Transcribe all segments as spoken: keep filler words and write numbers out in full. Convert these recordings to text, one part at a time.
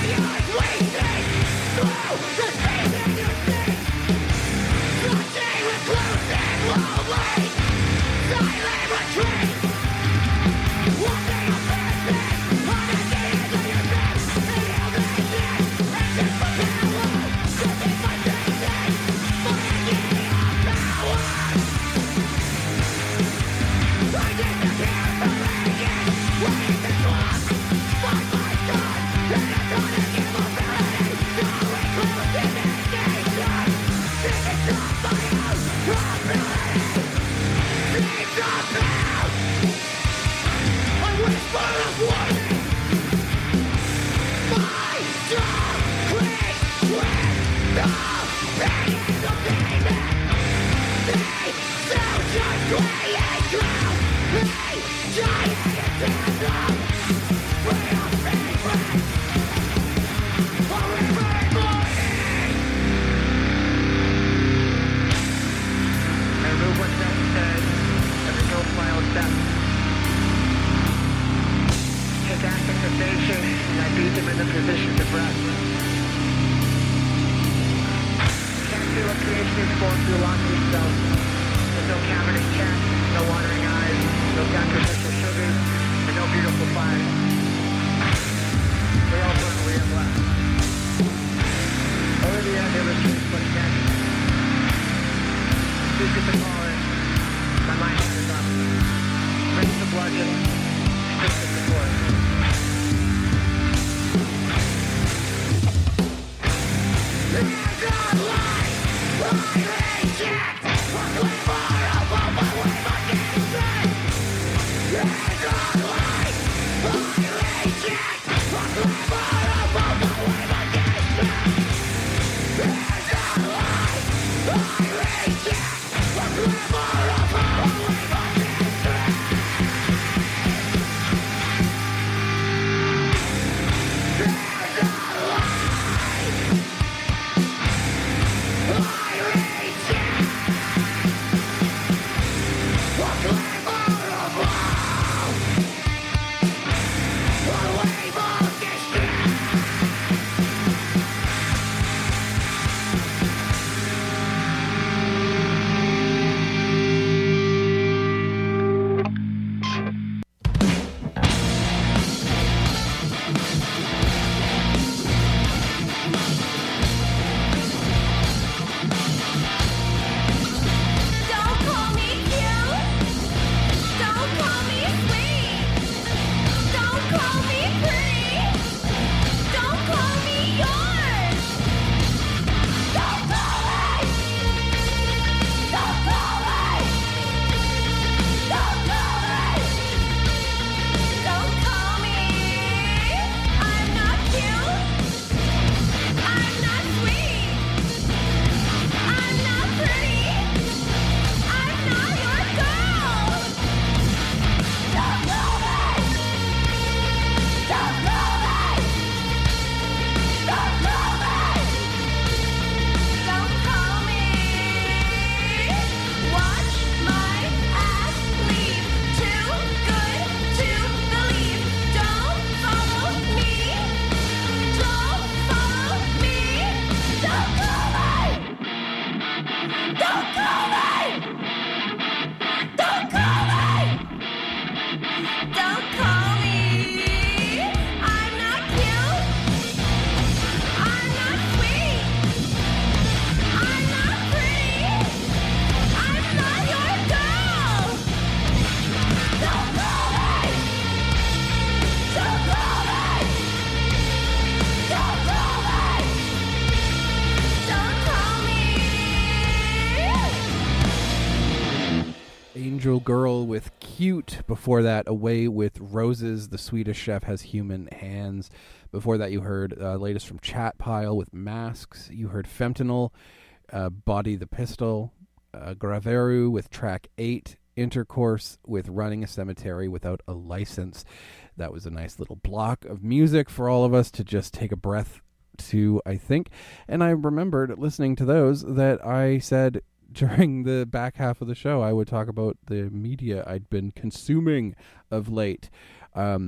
Girl with Cute. Before that, Away with Roses. The Swedish Chef Has Human Hands. Before that, you heard uh, latest from Chat Pile with Masks. You heard Fentanyl, uh, Body the Pistol, uh, Graveru with track eight, Intercourse with Running a Cemetery Without a License. That was a nice little block of music for all of us to just take a breath to, I think. And I remembered listening to those that I said during the back half of the show, I would talk about the media I'd been consuming of late. Um,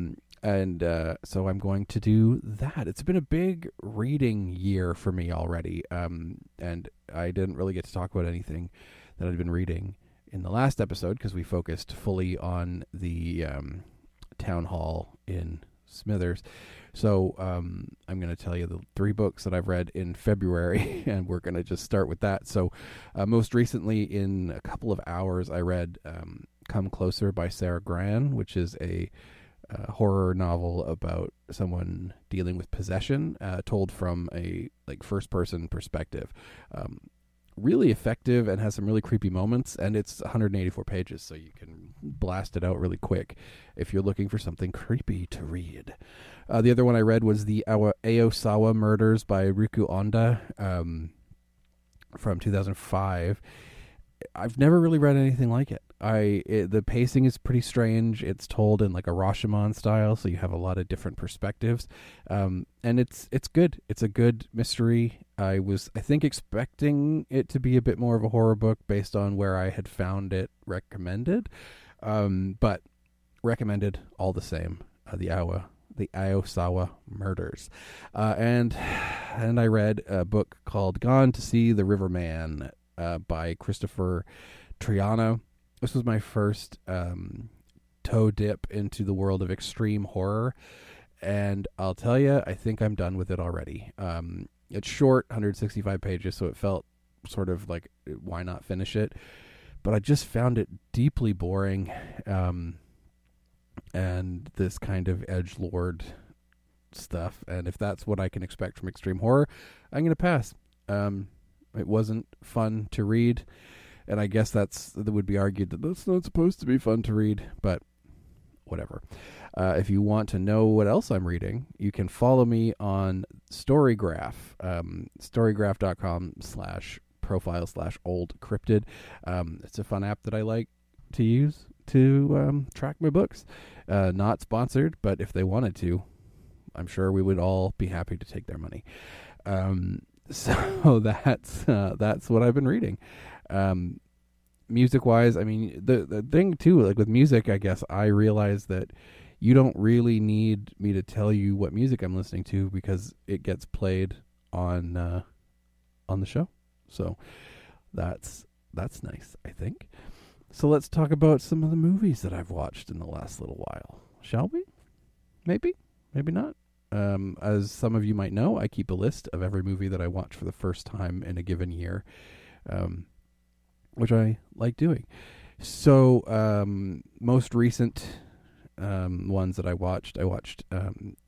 and uh, so I'm going to do that. It's been a big reading year for me already, um, and I didn't really get to talk about anything that I'd been reading in the last episode because we focused fully on the um, town hall in Smithers. So um, I'm going to tell you the three books that I've read in February, and we're going to just start with that. So uh, most recently, in a couple of hours, I read um, Come Closer by Sarah Gran, which is a uh, horror novel about someone dealing with possession, uh, told from a like first-person perspective. Um, really effective and has some really creepy moments, and it's one hundred eighty-four pages, so you can blast it out really quick if you're looking for something creepy to read. Uh, the other one I read was the Awa- Aosawa Murders by Riku Onda um, from two thousand five. I've never really read anything like it. I it, the pacing is pretty strange. It's told in like a Rashomon style, so you have a lot of different perspectives, um, and it's it's good. It's a good mystery. I was I think expecting it to be a bit more of a horror book based on where I had found it recommended, um, but recommended all the same. Uh, the Awa the Aosawa Murders, uh, and and I read a book called Gone to See the Riverman uh, by Christopher Triano. This was my first um, toe dip into the world of extreme horror, and I'll tell you, I think I'm done with it already. Um, it's short, one hundred sixty-five pages, so it felt sort of like, why not finish it? But I just found it deeply boring, um, and this kind of edgelord stuff. And if that's what I can expect from extreme horror, I'm going to pass. Um, it wasn't fun to read. And I guess that's that would be argued that that's not supposed to be fun to read, but whatever. Uh, if you want to know what else I'm reading, you can follow me on Storygraph, um, storygraph.com slash profile slash old cryptid. Um, it's a fun app that I like to use to um, track my books. Uh, not sponsored, but if they wanted to, I'm sure we would all be happy to take their money. Um, so that's uh, that's what I've been reading. Um, music wise, I mean, the, the thing too, like with music, I guess I realize that you don't really need me to tell you what music I'm listening to because it gets played on, uh, on the show. So that's, that's nice, I think. So let's talk about some of the movies that I've watched in the last little while. Shall we? Maybe, maybe not. Um, as some of you might know, I keep a list of every movie that I watch for the first time in a given year. Um, which I like doing. So, um, most recent um, ones that I watched, I watched um,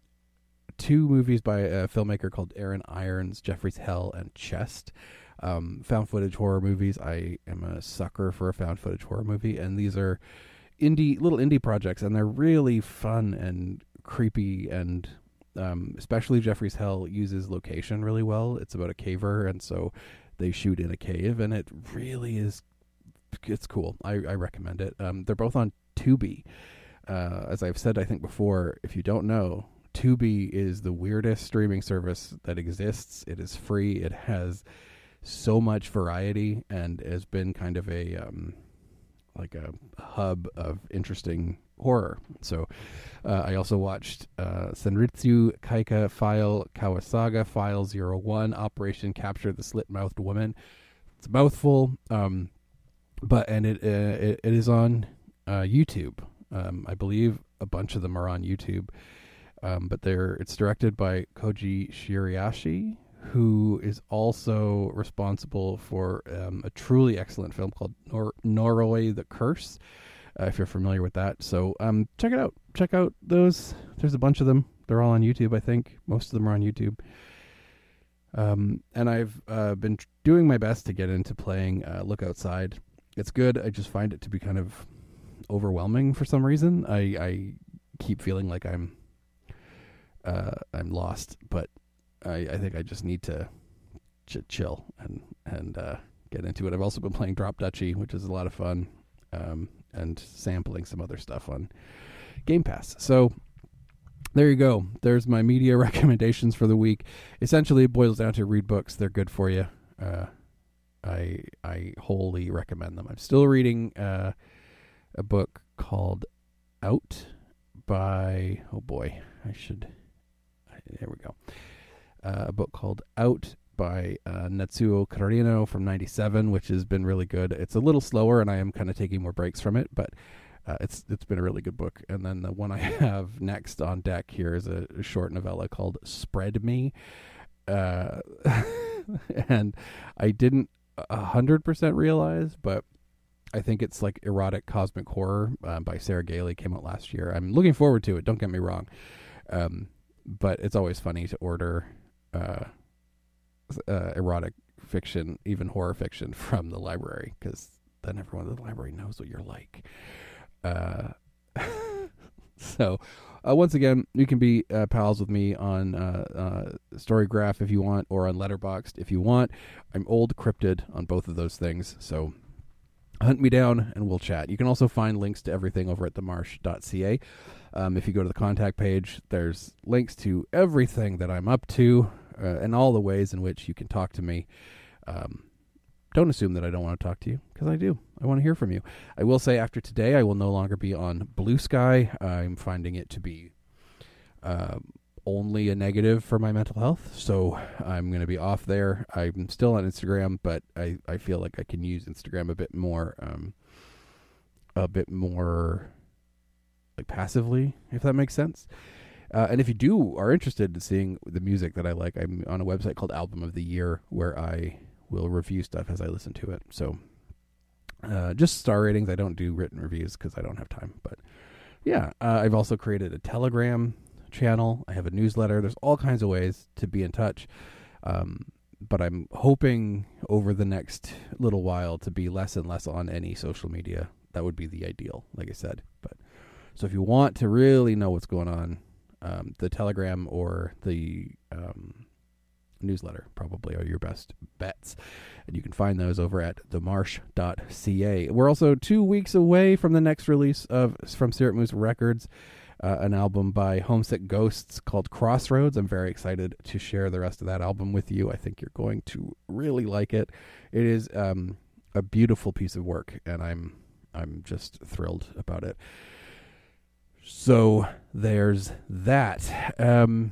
two movies by a filmmaker called Aaron Irons, Jeffrey's Hell and Chest. Um, found footage horror movies. I am a sucker for a found footage horror movie, and these are indie, little indie projects, and they're really fun and creepy, and um, especially Jeffrey's Hell uses location really well. It's about a caver, and so they shoot in a cave, and it really is, it's cool. I, I recommend it. Um, they're both on Tubi. Uh, as I've said, I think before, if you don't know, Tubi is the weirdest streaming service that exists. It is free. It has so much variety and has been kind of a, um, like a hub of interesting horror. So uh, I also watched uh, Senritsu Kaika File Kawasaga File zero one Operation Capture the Slit-Mouthed Woman. It's a mouthful, um, but and it, uh, it it is on uh, YouTube. Um, I believe a bunch of them are on YouTube, um, but they're it's directed by Koji Shiriashi, who is also responsible for um, a truly excellent film called Nor- Noroi the Curse. Uh, if you're familiar with that. So um, check it out. Check out those. There's a bunch of them. They're all on YouTube, I think. Most of them are on YouTube. Um, and I've uh, been tr- doing my best to get into playing uh, Look Outside. It's good. I just find it to be kind of overwhelming for some reason. I, I keep feeling like I'm uh, I'm lost, but I, I think I just need to ch- chill and, and uh, get into it. I've also been playing Drop Duchy, which is a lot of fun. Um, and sampling some other stuff on Game Pass. So there you go. There's my media recommendations for the week. Essentially, it boils down to read books. They're good for you. Uh, I I wholly recommend them. I'm still reading uh, a book called Out by, oh boy, I should, there we go. Uh, a book called Out by uh, Natsuo Karino from ninety-seven, which has been really good. It's a little slower, and I am kind of taking more breaks from it, but uh, it's it's been a really good book. And then the one I have next on deck here is a, a short novella called Spread Me. Uh, and I didn't one hundred percent realize, but I think it's like erotic cosmic horror uh, by Sarah Gailey. Came out last year. I'm looking forward to it. Don't get me wrong. Um, but it's always funny to order uh, uh, erotic fiction, even horror fiction, from the library, because then everyone at the library knows what you're like. Uh, so uh, once again, you can be uh, pals with me on uh, uh, Storygraph if you want, or on Letterboxd if you want. I'm old cryptid on both of those things, so hunt me down and we'll chat. You can also find links to everything over at the marsh dot c a. Um, if you go to the contact page, there's links to everything that I'm up to uh, and all the ways in which you can talk to me. Um, don't assume that I don't want to talk to you, because I do. I want to hear from you. I will say after today, I will no longer be on Blue Sky. I'm finding it to be uh, only a negative for my mental health, so I'm going to be off there. I'm still on Instagram, but I, I feel like I can use Instagram a bit more, um, a bit more like passively, if that makes sense. Uh, and if you do are interested in seeing the music that I like, I'm on a website called Album of the Year, where I will review stuff as I listen to it. So uh, just star ratings. I don't do written reviews because I don't have time. But yeah, uh, I've also created a Telegram channel. I have a newsletter. There's all kinds of ways to be in touch. Um, but I'm hoping over the next little while to be less and less on any social media. That would be the ideal, like I said. But so if you want to really know what's going on, um, the Telegram or the um, newsletter probably are your best bets. And you can find those over at the marsh dot c a. We're also two weeks away from the next release of from Spirit Moose Records, uh, an album by Homesick Ghosts called Crossroads. I'm very excited to share the rest of that album with you. I think you're going to really like it. It is um, a beautiful piece of work, and I'm I'm just thrilled about it. So there's that. Um,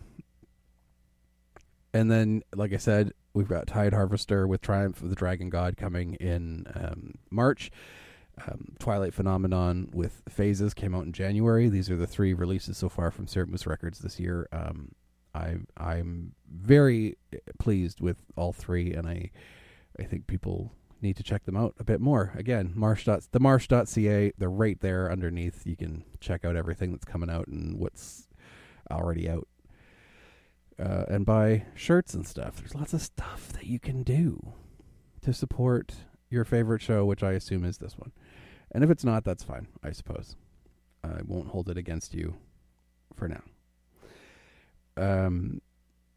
and then, like I said, we've got Tide Harvester with Triumph of the Dragon God coming in um, March. Um, Twilight Phenomenon with Phases came out in January. These are the three releases so far from Spirit Moose Records this year. Um, I, I'm very pleased with all three, and I I think people need to check them out a bit more. Again, marsh. the marsh dot c a. They're right there underneath. You can check out everything that's coming out and what's already out. Uh, and buy shirts and stuff. There's lots of stuff that you can do to support your favorite show, which I assume is this one. And if it's not, that's fine, I suppose. I won't hold it against you for now. Um...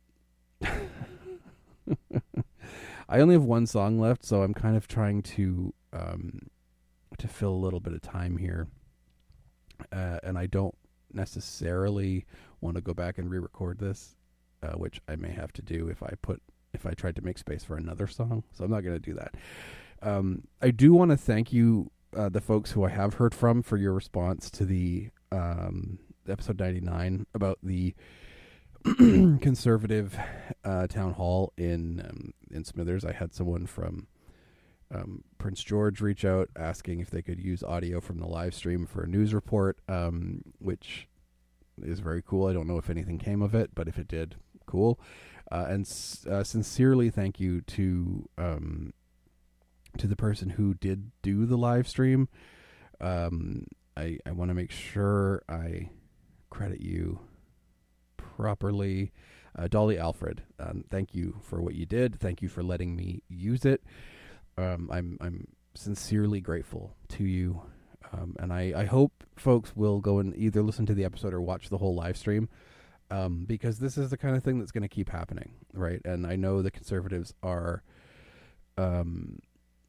I only have one song left, so I'm kind of trying to um, to fill a little bit of time here. Uh, and I don't necessarily want to go back and re-record this, uh, which I may have to do if I put if I tried to make space for another song. So I'm not going to do that. Um, I do want to thank you, uh, the folks who I have heard from, for your response to the um, episode ninety-nine about the conservative uh, town hall in um, in Smithers. I had someone from um, Prince George reach out asking if they could use audio from the live stream for a news report, um, which is very cool. I don't know if anything came of it, but if it did, cool. Uh, and uh, sincerely thank you to um, to the person who did do the live stream. Um, I, I want to make sure I credit you properly. Uh, Dolly Alfred, um, thank you for what you did. Thank you for letting me use it. Um, I'm I'm sincerely grateful to you, um, and I, I hope folks will go and either listen to the episode or watch the whole live stream, um, because this is the kind of thing that's going to keep happening, right? And I know the conservatives are um,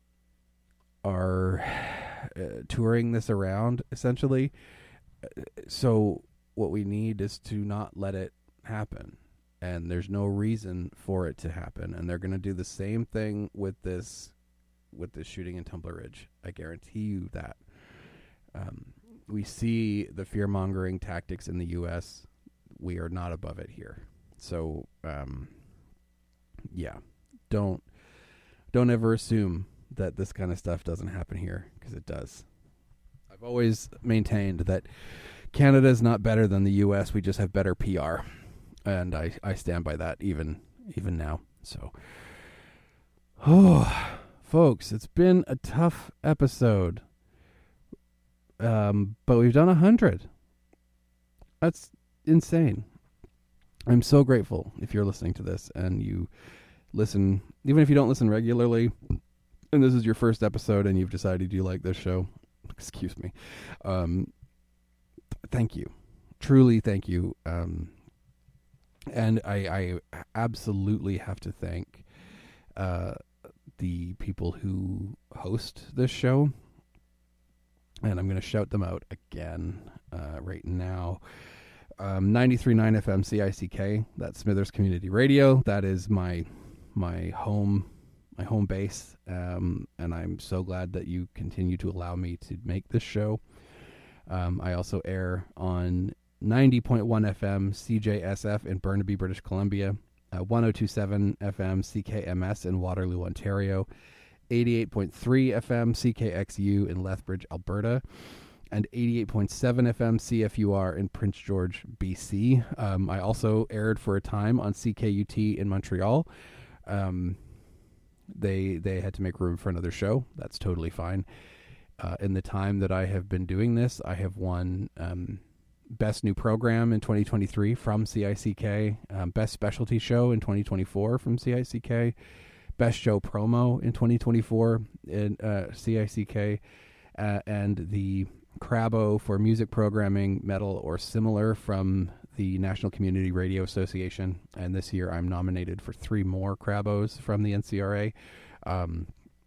are uh, touring this around essentially. So what we need is to not let it happen, and there's no reason for it to happen. And they're going to do the same thing with this with this shooting in Tumbler Ridge. I guarantee you that. Um, we see the fear-mongering tactics in the U S, we are not above it here. So, um, yeah, don't don't ever assume that this kind of stuff doesn't happen here, because it does. I've always maintained that Canada is not better than the U S. We just have better P R, and I, I stand by that even even now. So, oh, folks, it's been a tough episode, um, but we've done a hundred. That's insane. I'm so grateful if you're listening to this and you listen, even if you don't listen regularly, and this is your first episode and you've decided you like this show. Excuse me. Um, thank you. Truly thank you. Um, and I, I absolutely have to thank uh, the people who host this show. And I'm going to shout them out again uh, right now. Um, ninety-three point nine F M C I C K, that's Smithers Community Radio. That is my my home my home base, um, and I'm so glad that you continue to allow me to make this show. Um, I also air on ninety point one F M C J S F in Burnaby, British Columbia, uh, one oh two point seven F M C K M S in Waterloo, Ontario, eighty-eight point three F M C K X U in Lethbridge, Alberta, and eighty-eight point seven F M C F U R in Prince George, B C. Um, I also aired for a time on C K U T in Montreal. Um, they they had to make room for another show. That's totally fine. Uh, in the time that I have been doing this, I have won um, Best New Program in twenty twenty-three from C I C K, um, Best Specialty Show in twenty twenty-four from C I C K, Best Show Promo in twenty twenty-four in uh, C I C K, uh, and the Crabo for music programming, metal, or similar from the National Community Radio Association. And this year I'm nominated for three more Crabos from the N C R A. Um,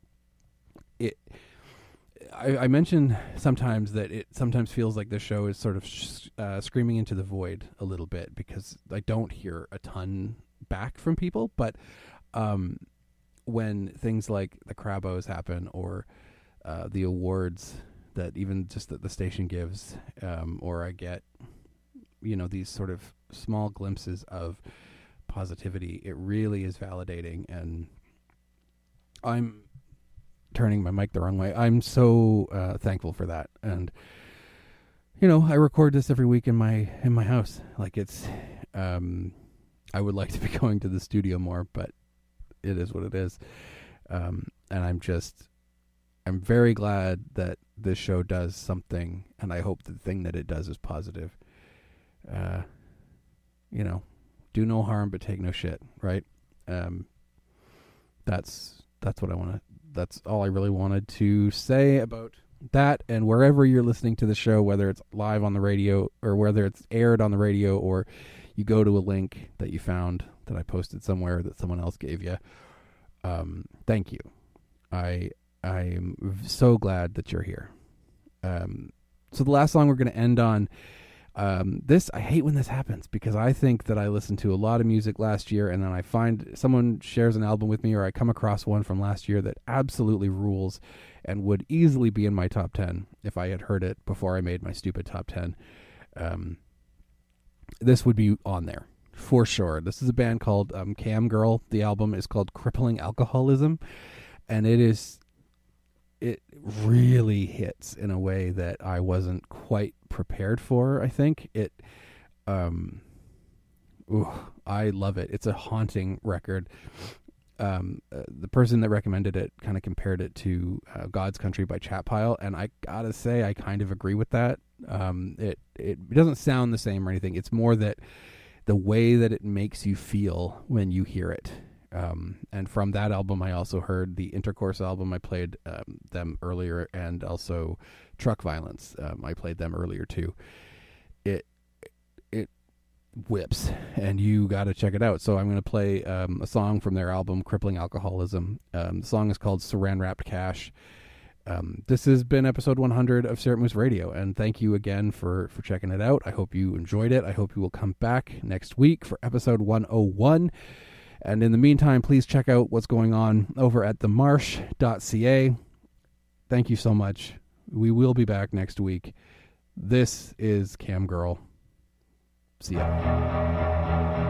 it, I, I mention sometimes that it sometimes feels like this show is sort of sh- uh, screaming into the void a little bit, because I don't hear a ton back from people. But um, when things like the Crabos happen, or uh, the awards that even just that the station gives, um, or I get, you know, these sort of small glimpses of positivity, it really is validating. And I'm turning my mic the wrong way. I'm so uh, thankful for that. And, you know, I record this every week in my in my house. Like, it's, um, I would like to be going to the studio more, but it is what it is. Um, and I'm just, I'm very glad that this show does something, and I hope the thing that it does is positive. Uh, you know, do no harm but take no shit, right? Um, that's that's what I want to. That's all I really wanted to say about that. And wherever you're listening to the show, whether it's live on the radio or whether it's aired on the radio, or you go to a link that you found that I posted somewhere that someone else gave you, um, thank you. I. I'm so glad that you're here. Um, so the last song we're going to end on, um, this, I hate when this happens, because I think that I listened to a lot of music last year, and then I find someone shares an album with me, or I come across one from last year that absolutely rules and would easily be in my top ten if I had heard it before I made my stupid top ten. Um, this would be on there for sure. This is a band called um, Cam Girl. The album is called Crippling Alcoholism, and it is... it really hits in a way that I wasn't quite prepared for. I think it, um, ooh, I love it. It's a haunting record. Um, uh, the person that recommended it kind of compared it to uh, God's Country by Chat Pile, and I gotta say I kind of agree with that. Um, it it doesn't sound the same or anything. It's more that the way that it makes you feel when you hear it. Um, and from that album, I also heard the Intercourse album. I played um, them earlier, and also Truck Violence. Um, I played them earlier too. It it whips, and you got to check it out. So I'm going to play um, a song from their album, Crippling Alcoholism. Um, the song is called Saran Wrapped Cash. Um, this has been episode one hundred of Syrup Moose Radio, and thank you again for, for checking it out. I hope you enjoyed it. I hope you will come back next week for episode one oh one. And in the meantime, please check out what's going on over at the marsh dot c a. Thank you so much. We will be back next week. This is Cam Girl. See ya.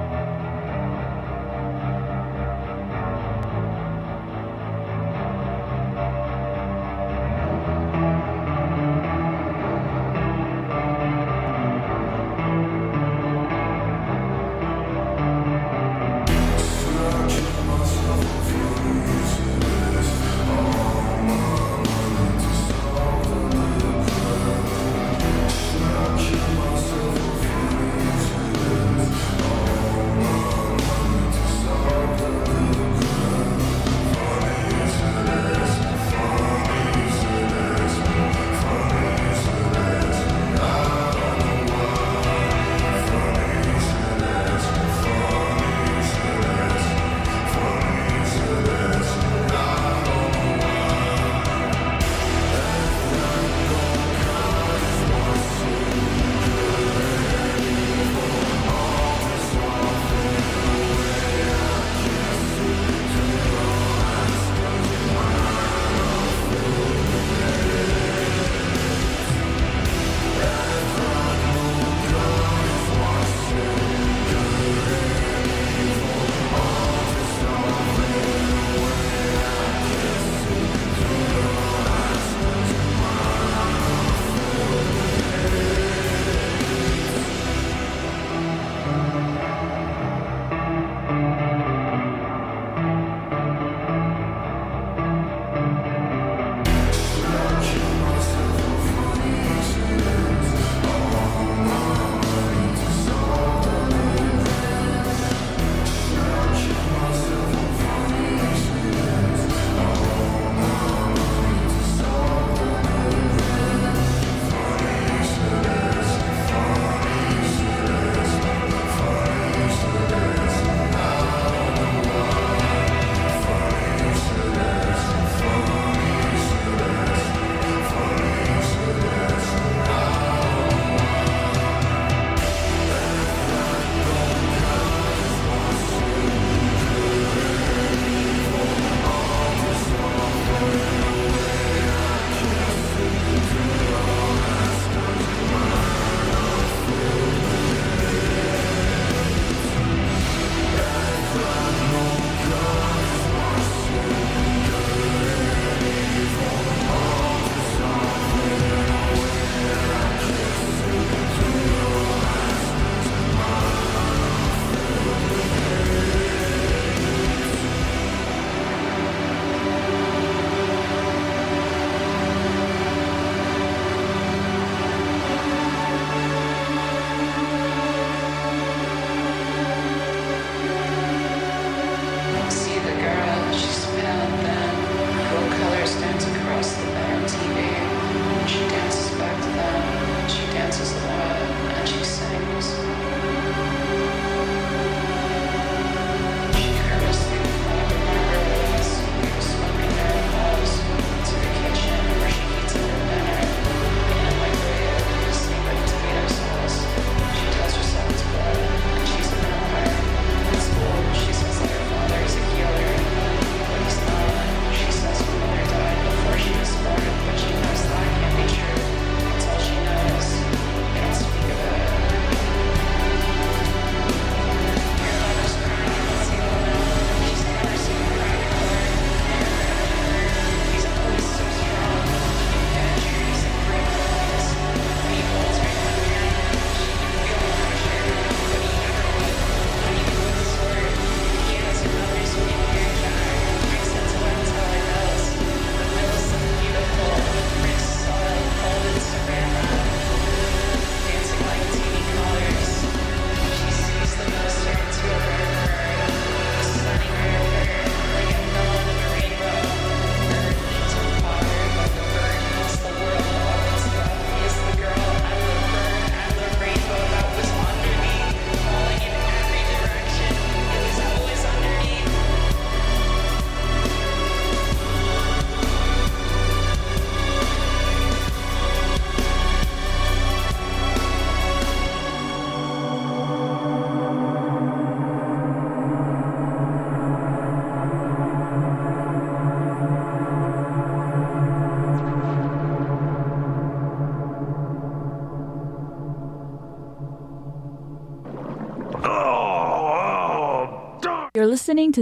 You're listening to